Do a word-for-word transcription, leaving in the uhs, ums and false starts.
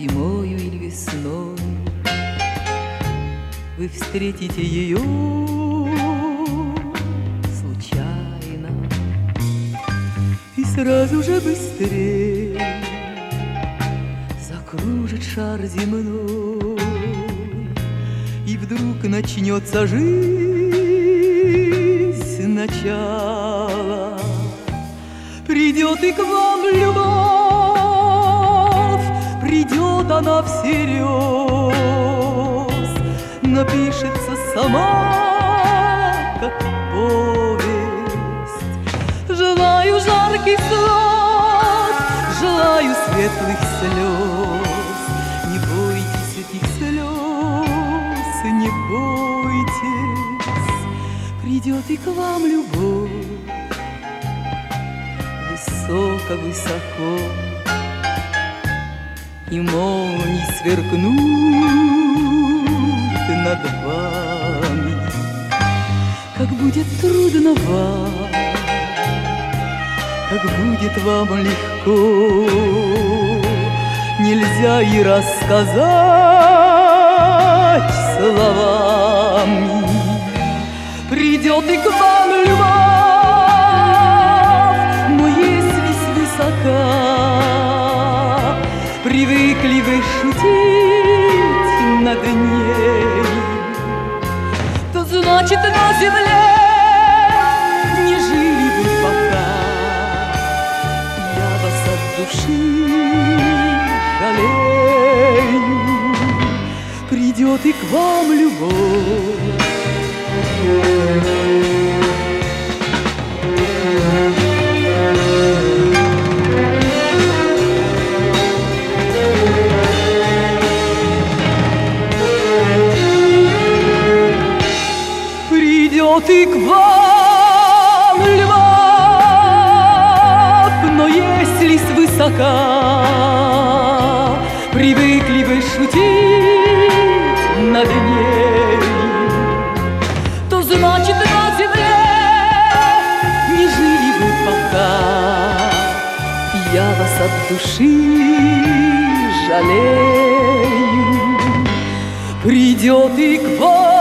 зимою или весной вы встретите ее случайно, и сразу же быстрее закружит шар земной, и вдруг начнется жизнь сначала. Придет и к вам любовь, придет она всерьез, напишется сама, как повесть. Желаю жарких слов, желаю светлых слез. Не бойтесь этих слез, не бойтесь. Придет и к вам любовь, высоко-высоко, и молнии сверкнут над вами. Как будет трудно вам, как будет вам легко, нельзя и рассказать словами. Придет и к вам любовь, но если свысока привыкли вы шутить над ней, то значит на земле не жили вы пока. Я вас от души жалею. Придет и к вам любовь. Придет и к вам любовь, но если свысока привыкли вы шутить над ней, то значит на земле не жили вы пока. Я вас от души жалею. Придет и к вам